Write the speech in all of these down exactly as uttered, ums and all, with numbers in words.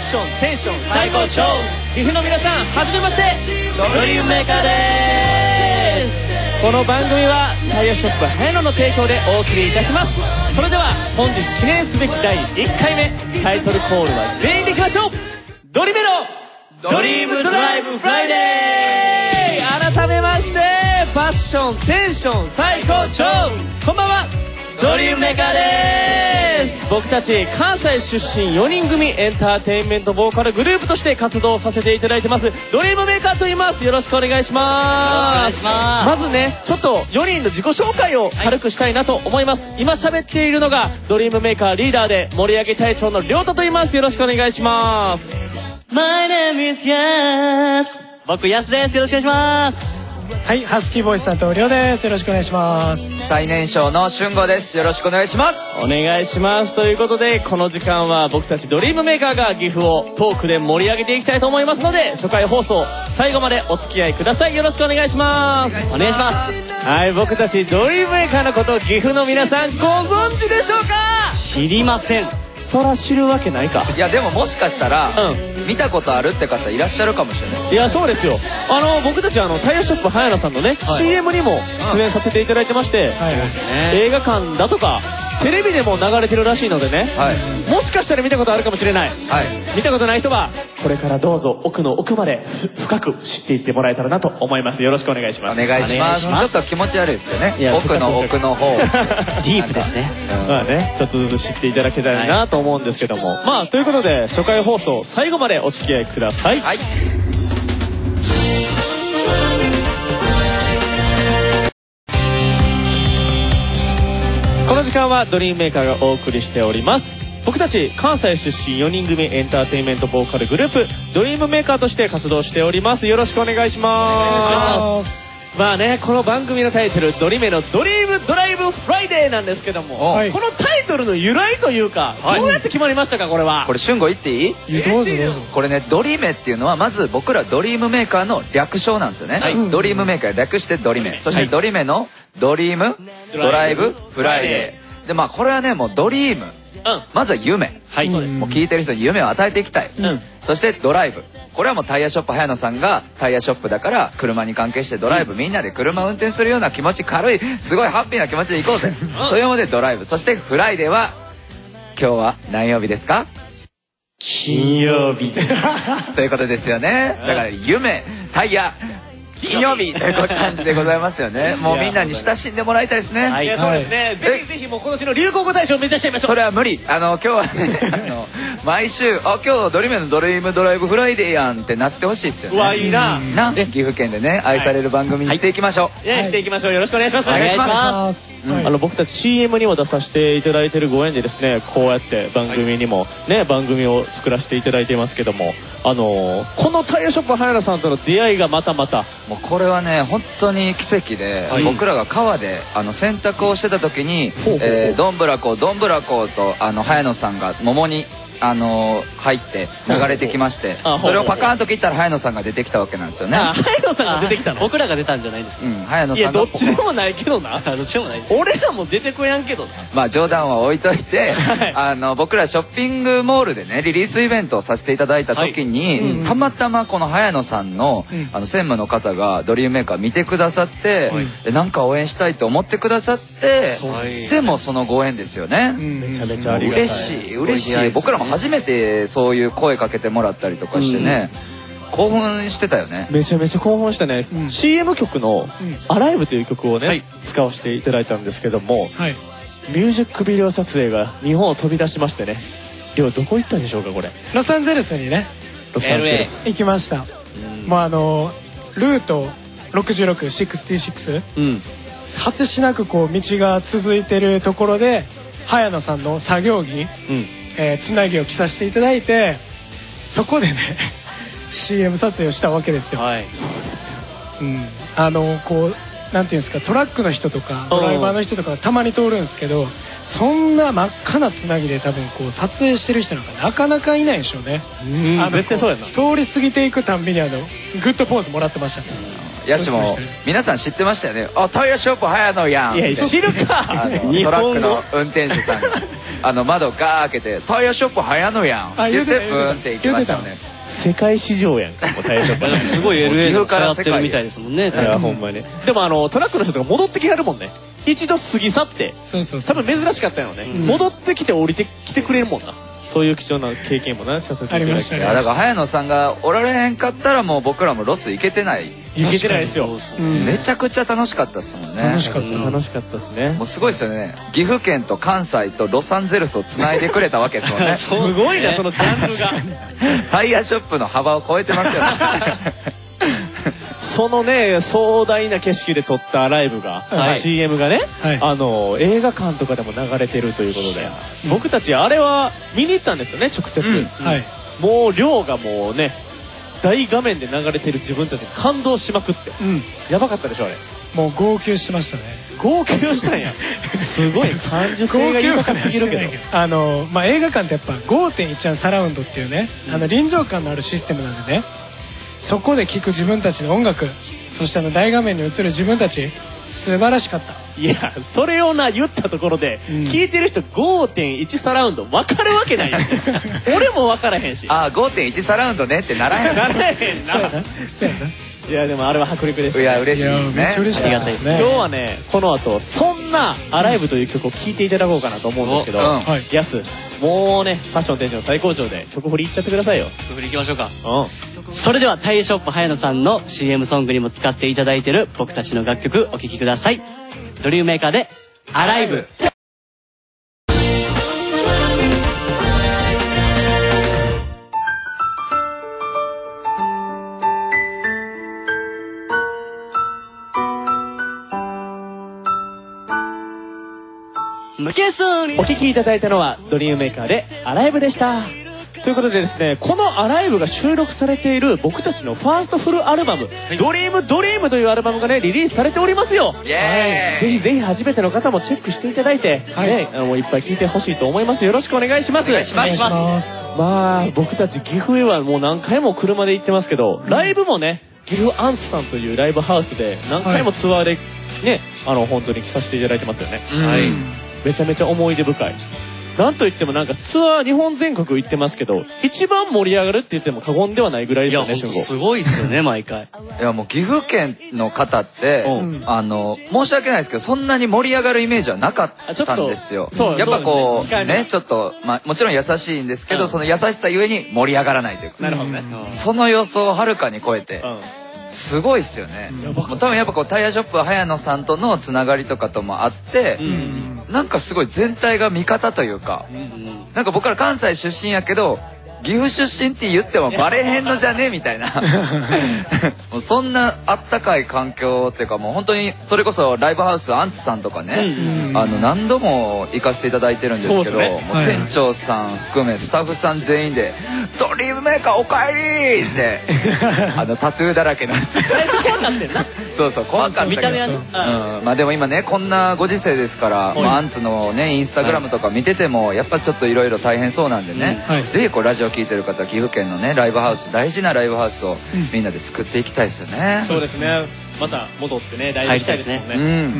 ションテンション最高潮。岐阜の皆さんはじめまして、ドリームメーカーです。この番組はタイヤショップはやのの提供でお送りいたします。それでは本日記念すべきだいいっかいめ、タイトルコールは全員でいきましょう。ドリメのドリームドライブフライデー。改めましてファッションテンション最高潮。こんばんは、ドリームメーカーです。僕たち関西出身よにん組エンターテインメントボーカルグループとして活動させていただいてますドリームメーカーと言います。よろしくお願いします。よろしくお願いします。まずね、ちょっとよにんの自己紹介を軽くしたいなと思います。はい、今喋っているのがドリームメーカーリーダーで盛り上げ隊長のりょうたと言います。よろしくお願いします。 My name is Yas。僕ヤスです。よろしくお願いします。 はい、ハスキーボイス担当りょうです。よろしくお願いします。 最年少のしゅんごです。よろしくお願いします。 お願いします。ということでこの時間は僕たちドリームメーカーが岐阜をトークで盛り上げていきたいと思いますので、初回放送最後までお付き合いください。よろしくお願いします。お願いします。はい、僕たちドリームメーカーのことを岐阜の皆さんご存知でしょうか？ 知りません。 そら知るわけないか。 いやでももしかしたら、うん、見たことあるって方いらっしゃるかもしれない。 いやそうですよ。あの僕たちあのタイヤショップはやなさんのね、はい、シーエム にも出演させていただいてまして、はい、映画館だとかテレビでも流れてるらしいのでね、はい、もしかしたら見たことあるかもしれない、はい、見たことない人はこれからどうぞ奥の奥まで深く知っていってもらえたらなと思います。よろしくお願いします。 お願いします。ちょっと気持ち悪いですよね。奥の奥の方ディープですね。 まあね、ちょっとずつ知っていただけたらなと思うんですけども、はい、まあということで初回放送最後までお付き合いください。はい、この時間はドリームメーカーがお送りしております。僕たち関西出身よにん組エンターテインメントボーカルグループドリームメーカーとして活動しております。よろしくお願いします。まあね、この番組のタイトルドリメのドリームドライブフライデーなんですけども、はい、このタイトルの由来というか、はい、どうやって決まりましたか？これはこれしゅんご言っていい？ どうぞどうぞ。 これね、ドリメっていうのはまず僕らドリームメーカーの略称なんですよね、はい、ドリームメーカー略してドリメ、そしてドリメのドリームドライブフライデーで、まあこれはね、もうドリーム、うん、まずは夢、はい、もう聞いてる人に夢を与えていきたい、うん、そしてドライブ、これはもうタイヤショップはやのさんがタイヤショップだから車に関係してドライブ、うん、みんなで車運転するような気持ち、軽いすごいハッピーな気持ちで行こうぜ、うん、そういうのでドライブ、そしてフライデーは今日は何曜日ですか？ 金曜日ですということですよね。だから夢タイヤ金曜日という感じでございますよね。もうみんなに親しんでもらいたいですね。 はい、そうですね。ぜひぜひもう今年の流行語大賞を目指しちゃいましょう。 それは無理。あの今日はね、あの毎週あ今日ドリメのドリームドライブフライデーやんってなってほしいですよね。 うわいいな。 な岐阜県でね愛される番組にしていきましょう。 いやしていきましょう。よろしくお願いします。 お願いします。 あの僕たち シーエム にも出させていただいているご縁でですね、こうやって番組にもね番組を作らせていただいていますけども、あのこのタイヤショップはやなさんとの出会いがまたまたもうこれはね本当に奇跡で、はい、僕らが川であの洗濯をしてた時にどんぶらこどんぶらことあの早野さんが桃にあの入って流れてきまして、それをパカーンと切ったら早野さんが出てきたわけなんですよね。 早野さんが出てきたの？ 僕らが出たんじゃないですか。 うん、早野さんが。 いやどっちでもないけどな。どっちでもない。俺らも出てこやんけどな。 まあ冗談は置いといて、あの僕らショッピングモールでねリリースイベントをさせていただいた時に、たまたまこの早野さんのあの専務の方がドリームメーカー見てくださって、なんか応援したいと思ってくださって、でもそのご縁ですよね。 めちゃめちゃありがたい。 嬉しい嬉しい。僕らも初めてそういう声かけてもらったりとかしてね、うん、興奮してたよね。 めちゃめちゃ興奮したね、うん、シーエム 曲の「アライブ」という曲をね、はい、使わせていただいたんですけども、はい、ミュージックビデオ撮影が日本を飛び出しましてね。りょうどこ行ったんでしょうかこれ？ ロサンゼルスにねロサンゼルス行きました。もうあのルートろくじゅうろく、ろくじゅうろく、うん、果てしなくこう道が続いてるところで早野さんの作業着、うんえー、つなぎを着させていただいて、そこでねシーエム 撮影をしたわけですよ。はい、そうですよ。うん、あのこうなんていうんですか、トラックの人とかドライバーの人とかたまに通るんですけど、そんな真っ赤なつなぎで多分こう撮影してる人なんかなかなかいないでしょうね。 うん、絶対そうやな。 通り過ぎていくたんびにあのグッドポーズもらってましたね。 ヤシも皆さん知ってましたよね。あ、タイヤショップ早野やん。 いや知るか。 あのトラックの運転手さんがあの窓ガー開けてタイヤショップ早野やんって言ってブーンって行きましたよね。 世界市場やんか、もうタイヤショップ。 すごい エルエー に通ってるみたいですもんね。 いや、ほんまに。でもあの、トラックの人とか戻ってきはるもんね。一度過ぎ去って、 そうそうそう。 多分珍しかったよね。戻ってきて降りてきてくれるもんな。そういう貴重な経験もな、させていただきました。 いや、だから早野さんがおられへんかったらもう僕らもロス行けてない。 行けてないですよ。 めちゃくちゃ楽しかったですもんね。 楽しかった。 楽しかったですね。 もうすごいですよね。岐阜県と関西とロサンゼルスをつないでくれたわけですもんね。 すごいな、そのジャンルが。 タイヤショップの幅を超えてますよね。 そのね、壮大な景色で撮ったライブが、はい、シーエム がね、はい、あの映画館とかでも流れてるということで、僕たちあれは見に行ったんですよね、直接。うんはい、もう量がもうね、大画面で流れてる自分たちに感動しまくって、うん、やばかったでしょあれ。もう号泣してましたね。号泣したんや。すごい感受性が豊かすぎるけど。あのまあ映画館ってやっぱ ごてんいち サラウンドっていうね、うん、あの臨場感のあるシステムなんでね。そこで聴く自分たちの音楽、そしてあの大画面に映る自分たち、素晴らしかった。いや、それをな言ったところで、うん、聞いてる人 ごてんいち サラウンド分かるわけないよ。俺も分からへんし。ああ ごてんいち サラウンドねってならへん。ならへんな。そうやな。そうやな。いやでもあれは迫力でした、ね。いや嬉しいですね。めっちゃ嬉しかったですね。今日はねこの後そんなアライブという曲を聴いていただこうかなと思うんですけど、うん、ヤスもうねファッションテンション最高潮で曲振りいっちゃってくださいよ。曲振りいきましょうか。うん。それではタイヤショップ早野さんの シーエム ソングにも使っていただいている僕たちの楽曲お聴きください。ドリームメーカーでアライブ。お聴きいただいたのはドリームメーカーでアライブでした。ということでですね、このアライブが収録されている僕たちのファーストフルアルバム、はい、ドリームドリームというアルバムがねリリースされておりますよ。イエーイ。ぜひぜひ初めての方もチェックしていただいて、はいね、あのいっぱい聴いてほしいと思います。よろしくお願いします。お願いします。まあ僕たち岐阜へはもう何回も車で行ってますけど、ライブもね岐阜アンツさんというライブハウスで何回もツアーでね、あの本当に来させていただいてますよね。はい。めちゃめちゃ思い出深い。なんといってもなんかツアー日本全国行ってますけど、一番盛り上がるって言っても過言ではないぐらいですよね。いやすごいですよね毎回。いやもう岐阜県の方って、うん、あの申し訳ないですけどそんなに盛り上がるイメージはなかったんですよ。やっぱこう ね, ねちょっと、まあ、もちろん優しいんですけど、うん、その優しさゆえに盛り上がらないというか。なるほどね。その予想をはるかに超えて。うんすごいっすよね。うん、多分やっぱこうタイヤショップ早野さんとのつながりとかともあって、うん、なんかすごい全体が味方というか、うん、なんか僕ら関西出身やけど岐阜出身って言ってもバレへんのじゃねみたいなもうそんなあったかい環境っていうかもう本当にそれこそライブハウスアンツさんとかね、うん、あの何度も行かせていただいてるんですけど、ね、もう店長さん含めスタッフさん全員で「ドリームメーカーおかえり!」ってあのタトゥーだらけな最初怖かったよな。そうそう怖かったけど見た目はね、うん、まあでも今ねこんなご時世ですから、まあ、アンツのねインスタグラムとか見ててもやっぱちょっといろいろ大変そうなんでね、うんはい、ぜひこうラジオ聞いてる方岐阜県のねライブハウス大事なライブハウスをみんなで救っていきたいですよね。そうですね。また戻ってね大事にしたいですね。うん、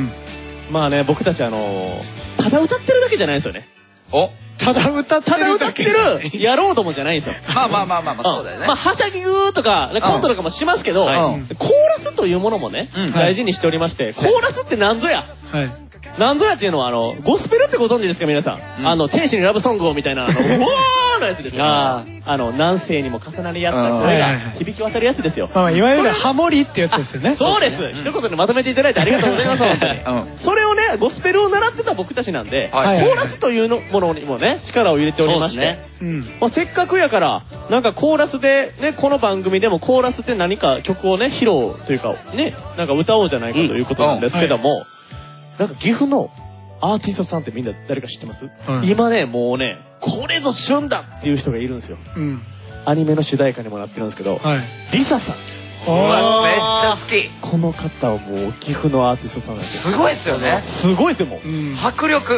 まあね僕たちあのただ歌ってるだけじゃないですよね。おただ歌ってるただ歌ってるやろうともじゃないんですよ。まあまあまあまあまあそうだよね。まあはしゃぎうとかコントとかもしますけど、コーラスというものもね大事にしておりまして、コーラスってなんぞや。なんぞやっていうのはあのゴスペルってご存知ですか皆さん。あの天使にラブソングをみたいなあのウォーのやつですよ。あの何世にも重なり合った声が響き渡るやつですよ。いわゆるハモリってやつですよね。そうです。一言でまとめていただいてありがとうございます本当に。それをねゴスペルを習ってた僕たちなんでコーラスというものにもね力を入れておりまして、せっかくやからなんかコーラスでねこの番組でもコーラスで何か曲をね披露というかねなんか歌おうじゃないかということなんですけども。なんか岐阜のアーティストさんってみんな誰か知ってます？はい、今ねもうねこれぞ旬だっていう人がいるんですよ。うん、アニメの主題歌にもなってるんですけど、はい、リサさん。うわめっちゃ好き。この方はもう岐阜のアーティストさんなんですよ。すごいですよね。すごいですよもう。うん、迫力。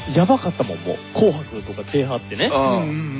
やばかったもん、もう紅白とか出はってね、 うん、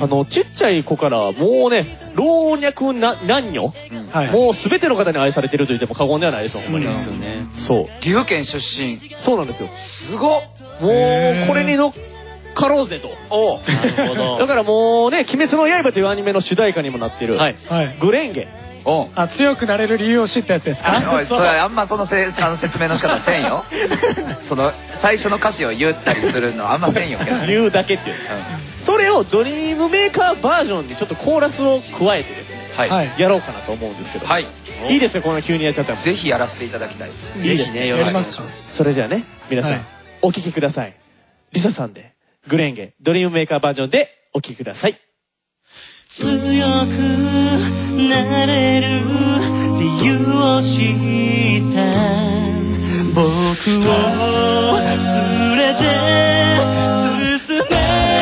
あのちっちゃい子からもうね老若な男女、うん、もう全ての方に愛されてると言っても過言ではないですよ、ほんまに。ですよね。そう岐阜県出身。 そうなんですよ。 すごっ。 もうこれに乗っかろうぜと。おなるほど。だからもうね「鬼滅の刃」というアニメの主題歌にもなってる、はい、グレンゲ。 あ、強くなれる理由を知ったやつですか？ おい、それあんまそのせあの説明の仕方せんよ。その最初の歌詞を言ったりするのはあんませんよけど。 言うだけっていう、うん、それをドリームメーカーバージョンにちょっとコーラスを加えてですね、はい、やろうかなと思うんですけど、はい、いいですよ、こんな急にやっちゃったら。 ぜひやらせていただきたい。 ぜひね、よろしくお願いします。それではね、皆さん、はい、お聴きください。リサさんでグレンゲドリームメーカーバージョンでお聴きください。 強くなれる理由を知った僕を連れて進め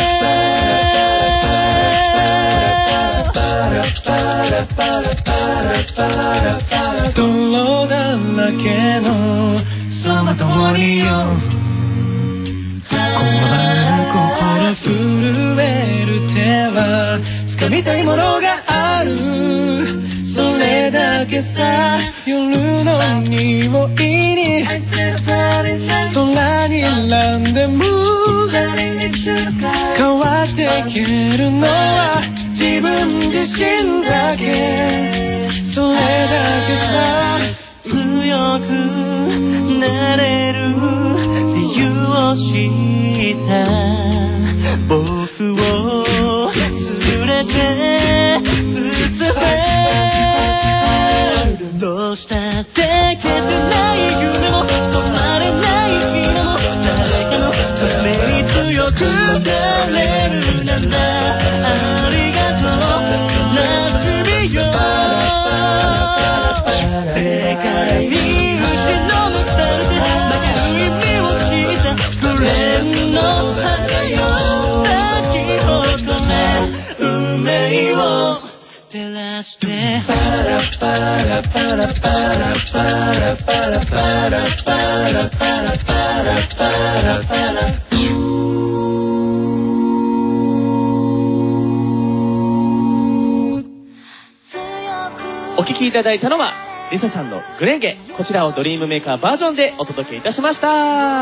泥だらけのその通りよこわる心震える手は掴みたいものがあるそれだけさ夜の匂いに空に何でも変わっていけるのは自分自身だけそれだけさ強くなれる理由を知った僕を連れて進めどうしたって消せない夢も止まれない日も誰かのために強くなれるならありがとう悲しみよ世界に打ちのめされて負ける意味を知ったグレンの花よ咲き誇れ運命を照らしてパラパラパラパラパラパラパラパラパラパラパラパラお聴きいただいたのはリサさんのグレンゲ、こちらをドリームメーカーバージョンでお届けいたしました。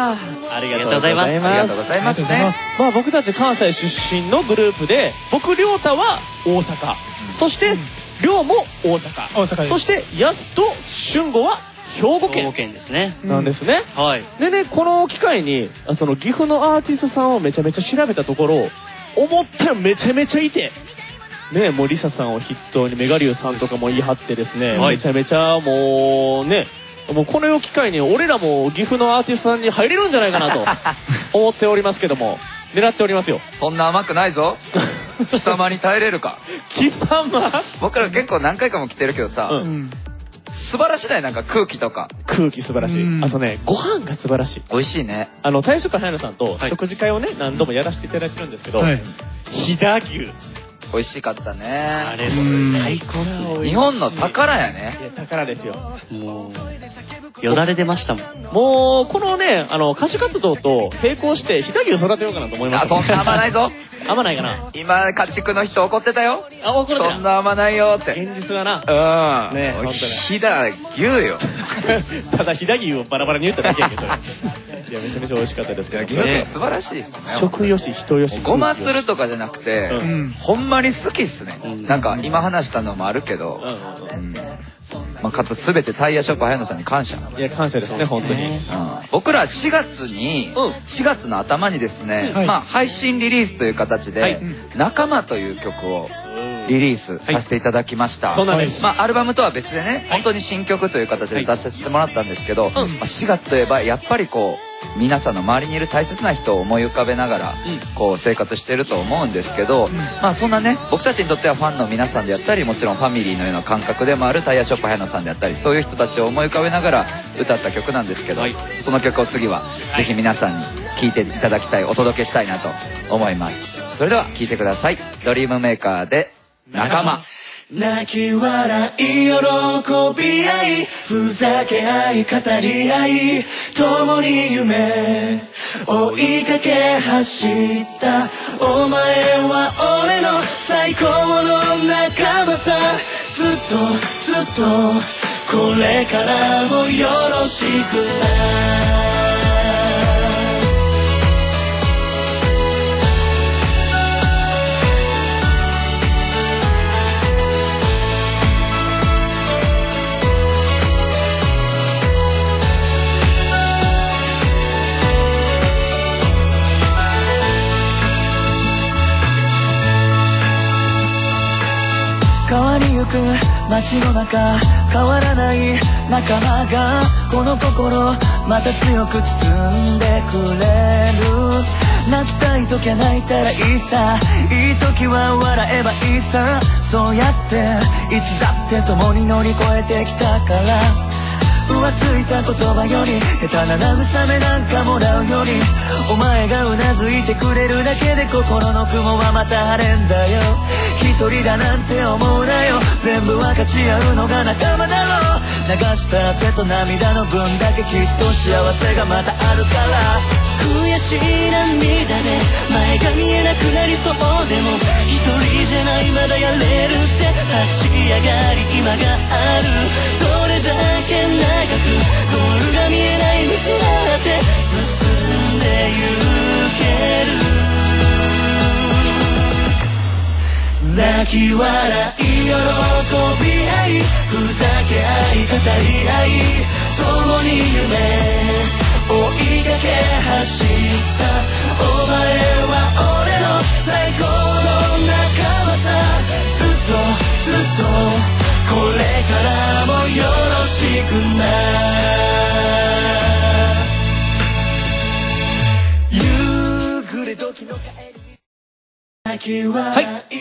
ありがとうございます。ありがとうございますね。 まあ僕たち関西出身のグループで、僕亮太は大阪、そして亮も大阪、大阪そしてヤスと俊吾は兵庫県。兵庫県ですね。なんですね。はい。でね、この機会にその岐阜のアーティストさんをめちゃめちゃ調べたところ、思ったらめちゃめちゃいて。ね、もうリサさんを筆頭にメガリュウさんとかも言い張ってですね、はい、めちゃめちゃもうね、もうこの機会に俺らも岐阜のアーティストさんに入れるんじゃないかなと思っておりますけども、狙っておりますよ。 そんな甘くないぞ。貴様に耐えれるか。 貴様僕ら結構何回かも来てるけどさ、うん、素晴らしいね、なんか空気とか。 空気素晴らしい。あとね、ご飯が素晴らしい。 美味しいね。 あの、大将会早野さんと食事会をね、何度もやらせていただいてるんですけど、はい、飛騨牛。 美味しかったね。 あれ最高っすね。 日本の宝やね。 いや、宝ですよ。もうよだれ出ましたもん。もうこのね、あの歌手活動と並行して飛騨牛育てようかなと思います。 あ、そんな甘ないぞ。 甘ないかな。 今家畜の人怒ってたよ。 あ、怒ってた。 そんな甘ないよって。 現実はな。 うん。ね、本当に。飛騨牛よ。 ただ飛騨牛をバラバラに言っただけやけど。いや、めちゃめちゃ美味しかったですけどね。 いや、岐阜素晴らしいですね。 食よし人よし。 ごまするとかじゃなくて、ほんまに好きっすね。なんか今話したのもあるけど。まあ、かつ全てタイヤショップ早野さんに感謝。 いや、感謝ですね、本当に。 僕らしがつに、しがつの頭にですね、まあ配信リリースという形で「仲間」という曲をリリースさせていただきました。そうなんです。まあアルバムとは別でね、本当に新曲という形で出させてもらったんですけど、しがつといえばやっぱりこう皆さんの周りにいる大切な人を思い浮かべながらこう生活してると思うんですけど、まあそんなね、僕たちにとってはファンの皆さんであったり、もちろんファミリーのような感覚でもあるタイヤショップ早野さんであったり、そういう人たちを思い浮かべながら歌った曲なんですけど、その曲を次はぜひ皆さんに聴いていただきたい、お届けしたいなと思います。それでは聴いてください。ドリームメーカーで仲間。 泣き笑い喜び合いふざけ合い語り合い共に夢追いかけ走ったお前は俺の最高の仲間さずっとずっとこれからもよろしくな変わりゆく街の中変わらない仲間がこの心また強く包んでくれる泣きたい時は泣いたらいいさいい時は笑えばいいさそうやっていつだって共に乗り越えてきたから浮ついた言葉より下手な慰めなんかもらうよりお前がうなずいてくれるだけで心の雲はまた晴れんだよ一人だなんて思うなよ全部分かち合うのが仲間だろう流した汗と涙の分だけきっと幸せがまたあるから悔しい涙で前が見えなくなりそうでも一人じゃないまだやれるって立ち上がり今があるどれだけ長くゴールが見えない道だって進んでゆける泣き笑い喜び合いふざけ合い語り合い共に夢追いかけ走ったお前は俺の最高の仲間さずっとずっとこれからもよろしくな夕暮れ時の帰りはい、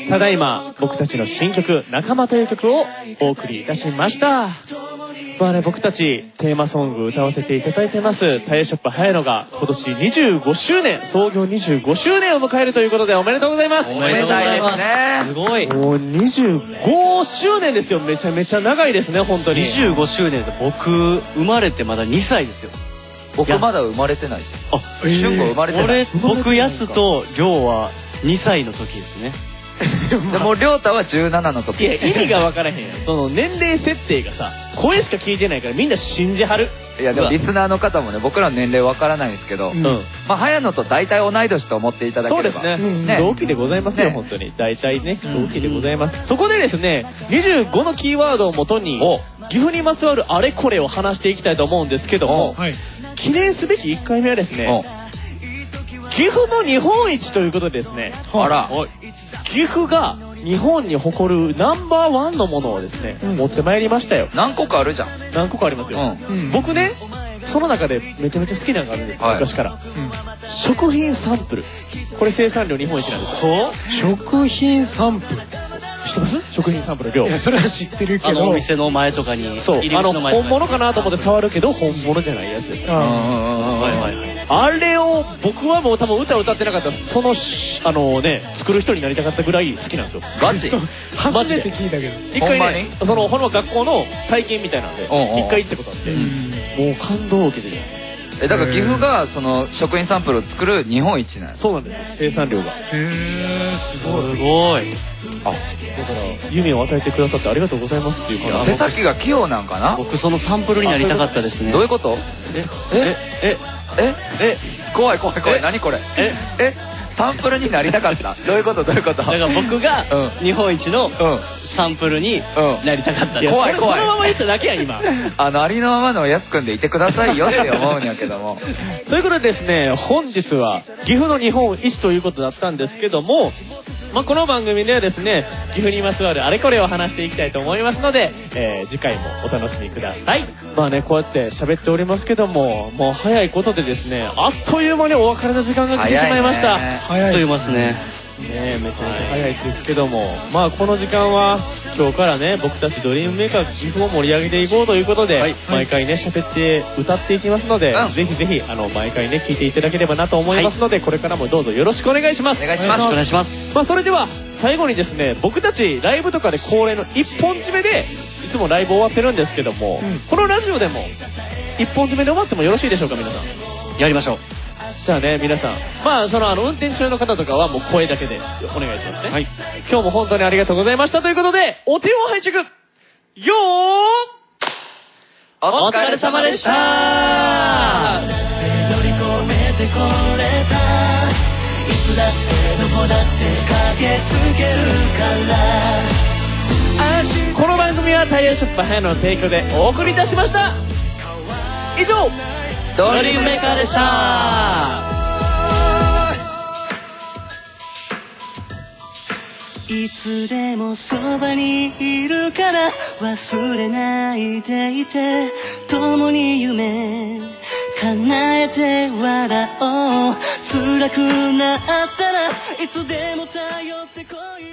ただいま僕たちの新曲「仲間」という曲をお送りいたしました。まあね、僕たちテーマソング歌わせていただいてますタイヤショップはやのが今年にじゅうごしゅうねん創業にじゅうごしゅうねんを迎えるということでおめでとうございます。 おめでたいですね。 すごいもうにじゅうごしゅうねんですよ。めちゃめちゃ長いですね本当に。 にじゅうごしゅうねんで僕生まれてまだにさいですよ。 僕まだ生まれてないです。あ、俊吾生まれてない。 俺僕ヤスと亮はにさいの時ですね。 でも亮太はじゅうななの時。 いや意味が分からへんやん。その年齢設定がさ声しか聞いてないからみんな信じはる。 いやでもリスナーの方もね僕らの年齢分からないんですけど、うん、まあ早野と大体同い年と思っていただければそうですね、ね、同期でございますよ、ね、本当に大体ね同期でございます、うん、そこでですねにじゅうごのキーワードをもとに岐阜にまつわるあれこれを話していきたいと思うんですけども、はい、記念すべきいっかいめはですね岐阜の日本一ということでですねあら岐阜が日本に誇るナンバーワンのものをですね、うん、持ってまいりましたよ。 何個かあるじゃん。 何個かありますよ、うん、僕ねその中でめちゃめちゃ好きなのがあるんですよ、はい、昔から、うん、食品サンプル。これ生産量日本一なんですよ。 そう食品サンプル知ってます？食品サンプル量。 いやそれは知ってるけどあのお店の前とかにそうあの本物かなと思って触るけど本物じゃないやつですよ。はいはいはい。あれを僕はもう多分歌を歌ってなかったらそのあのね作る人になりたかったぐらい好きなんですよ。 ガチ？ 初めて聞いたけど一回ねそのこの学校の体験みたいなんで一回行ったことあってもう感動を受けてる。 えだから岐阜がその食品サンプルを作る日本一なんです。 そうなんですよ生産量が。へえすごい。 あだから夢を与えてくださってありがとうございますっていうか手先が器用なんかな。 僕そのサンプルになりたかったですね。 どういうこと？ えええええ怖い怖い怖い何これええサンプルになりたかったどういうことどういうことだから僕が日本一のサンプルになりたかったです。 怖い怖いそのまま言っただけや今あのありのままのやすくんでいてくださいよって思うんやけどもということでですね本日は岐阜の日本一ということだったんですけどもまあこの番組ではですね岐阜にまつわるあれこれを話していきたいと思いますので、えー、次回もお楽しみください。まあねこうやって喋っておりますけどももう早いことでですねあっという間にお別れの時間が来てしまいました。 早いと言いますね。 ねめちゃめちゃ早いですけども、はい、まあこの時間は今日からね僕たちドリームメーカー岐阜を盛り上げていこうということで、はい、毎回ね喋って歌っていきますので、うん、ぜひぜひあの毎回ね聴いていただければなと思いますので、はい、これからもどうぞよろしくお願いします。 お願いします。 お願いします。 まあそれでは最後にですね、僕たちライブとかで恒例の一本締めでいつもライブ終わってるんですけども、うん、このラジオでも一本締めで終わってもよろしいでしょうか皆さん。 やりましょう。 じゃあね皆さん、まあそのあの運転中の方とかはもう声だけでお願いしますね。はい。今日も本当にありがとうございましたということで、お手を拝借。よー。 お疲れ様でした。 乗り込めてこれた。いつだってどこだって駆けつけるから。 この番組はタイヤショップはやのの提供でお送りいたしました。以上、 ドリームメーカーでした。 いつでもそばにいるから忘れないでいて、共に夢叶えて笑おう。辛くなったらいつでも頼ってこい。